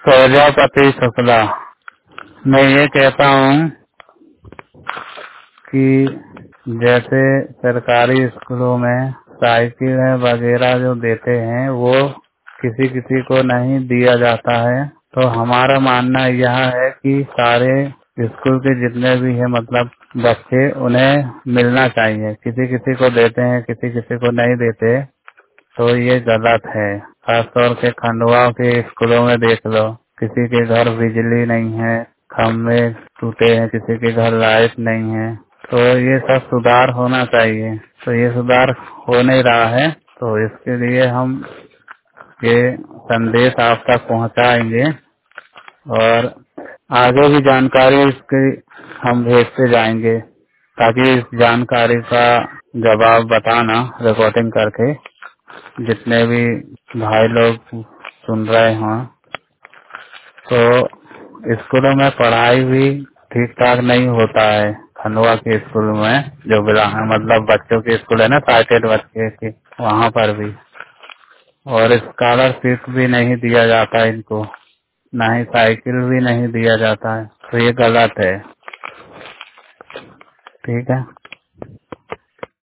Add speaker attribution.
Speaker 1: प्रजापति शुक्ला। मैं ये कहता हूँ कि जैसे सरकारी स्कूलों में साइकिल वगैरह जो देते हैं वो किसी किसी को नहीं दिया जाता है, तो हमारा मानना यह है कि सारे स्कूल के जितने भी है मतलब बच्चे उन्हें मिलना चाहिए। किसी किसी को देते हैं, किसी किसी को नहीं देते, तो ये गलत है। खासतौर से खंडवा के स्कूलों में देख लो, किसी के घर बिजली नहीं है, खम्भे टूटे हैं, किसी के घर लाइट नहीं है, तो ये सब सुधार होना चाहिए। तो ये सुधार हो नहीं रहा है, तो इसके लिए हम ये संदेश आप तक पहुंचाएंगे और आगे भी जानकारी इसकी हम भेजते जाएंगे, ताकि इस जानकारी का जवाब बताना रिकॉर्डिंग करके जितने भी भाई लोग सुन रहे हों। तो स्कूलों में पढ़ाई भी ठीक ठाक नहीं होता है। खंडवा के स्कूल में जो मतलब बच्चों के स्कूल है ना, साइटेड बच्चे के, वहाँ पर भी, और स्कॉलरशिप भी नहीं दिया जाता है इनको, ना ही साइकिल भी नहीं दिया जाता है, तो ये गलत है। ठीक है।